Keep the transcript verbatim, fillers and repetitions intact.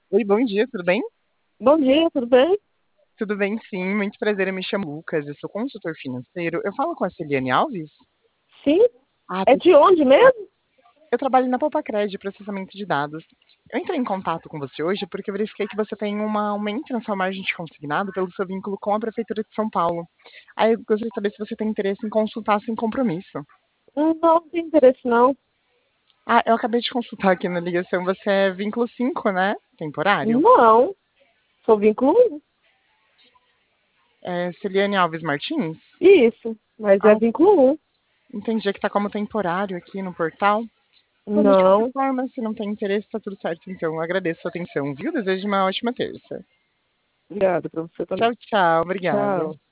Oi, bom dia, tudo bem? Bom dia, tudo bem? Tudo bem, sim. Muito prazer, eu me chamo Lucas, eu sou consultor financeiro. Eu falo com a Celiane Alves? Sim. Ah, É de onde perfeito. mesmo? Eu trabalho na Popacred, processamento de dados. Eu entrei em contato com você hoje porque eu verifiquei que você tem uma aumento na sua margem de consignado pelo seu vínculo com a Prefeitura de São Paulo. Aí eu gostaria de saber se você tem interesse em consultar sem compromisso. Hum, Não, não tem interesse não. Ah, eu acabei de consultar aqui na ligação, você é vínculo cinco, né? Temporário. Não, sou vínculo um. É Celiane Alves Martins? Isso, mas é Ah, vínculo um. entendi que está como temporário aqui no portal. Bom, mas de qualquer Não, forma, se não tem interesse, tá tudo certo. Então, eu agradeço a atenção, viu? Desejo uma ótima terça. obrigada pra você também. Tchau, tchau. Obrigada. Tchau.